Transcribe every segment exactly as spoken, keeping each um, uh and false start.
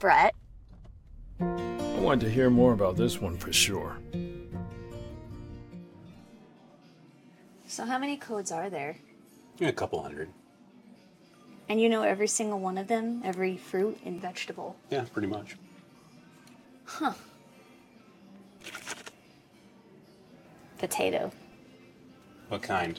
Brett. I wanted to hear more about this one for sure. So how many codes are there? A couple hundred. And you know every single one of them? Every fruit and vegetable? Yeah, pretty much. Huh. Potato. What kind?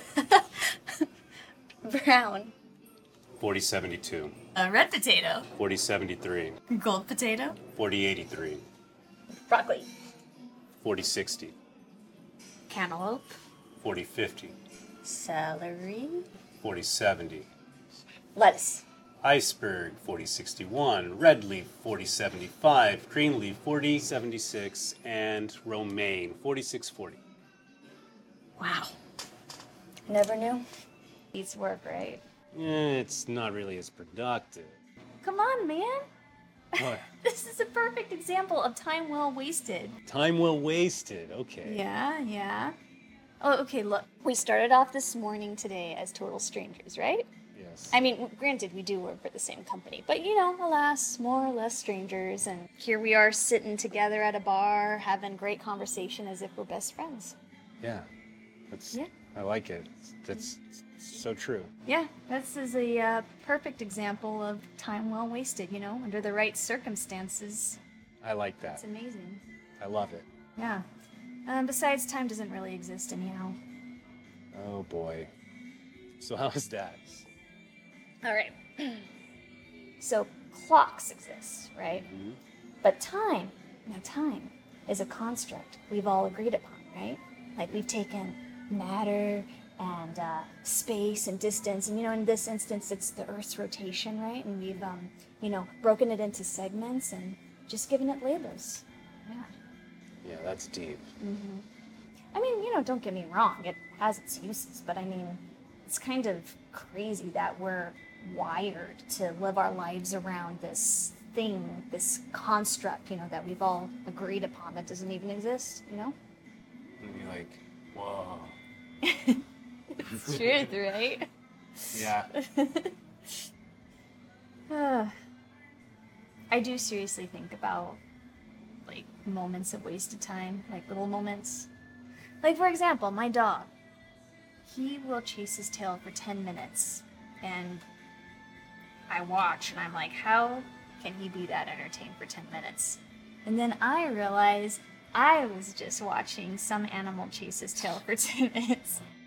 Brown. forty seventy-two. A red potato. forty seventy-three. Gold potato. forty eighty-three. Broccoli. forty sixty. Cantaloupe. forty fifty. Celery. forty seventy. Lettuce. Iceberg forty sixty-one. Red leaf forty seventy-five. Green leaf forty seventy-six. And romaine forty-six forty. Wow. Never knew. These work, right? Eh, it's not really as productive. Come on, man. Oh, This is a perfect example of time well wasted. time well wasted. Okay. Yeah, yeah. Oh, okay, look. We started off this morning today as total strangers, right? Yes. I mean, granted, we do work for the same company, but you know, alas, more or less strangers, and here we are sitting together at a bar, having great conversation as if we're best friends. Yeah. That's. Yeah. I like it. That's so true. Yeah, this is a uh, perfect example of time well wasted, you know, under the right circumstances. I like that. It's amazing. I love it. Yeah. Um, besides, time doesn't really exist anyhow. Oh boy. So how's that? All right. So clocks exist, right? Mhm. But time, now time, is a construct we've all agreed upon, right? Like we've taken matter and uh, space and distance, and you know, in this instance, it's the Earth's rotation, right? And we've, um, you know, broken it into segments and just given it labels. Yeah. Yeah, that's deep. I mean, you know, don't get me wrong, it has its uses, but I mean, it's kind of crazy that we're wired to live our lives around this thing, this construct, you know, that we've all agreed upon that doesn't even exist, you know? And be like, whoa. It's truth, right? Yeah. Uh, I do seriously think about, like, moments of wasted time, like little moments. Like, for example, my dog. He will chase his tail for ten minutes, and I watch, and I'm like, how can he be that entertained for ten minutes? And then I realize I was just watching some animal chase his tail for ten minutes.